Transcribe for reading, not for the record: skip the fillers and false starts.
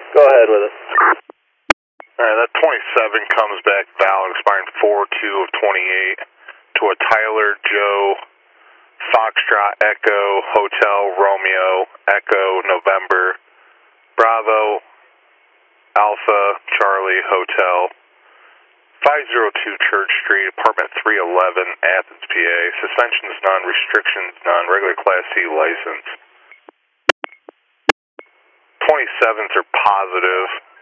Go ahead with it. Alright, that 27 comes back valid, expiring 4/2 of 28 to a Tyler Joe Foxtrot Echo Hotel Romeo Echo November Bravo Alpha Charlie Hotel 502 Church Street, apartment 311, Athens, PA. Suspensions none, restrictions none, regular Class C license. 27s are positive.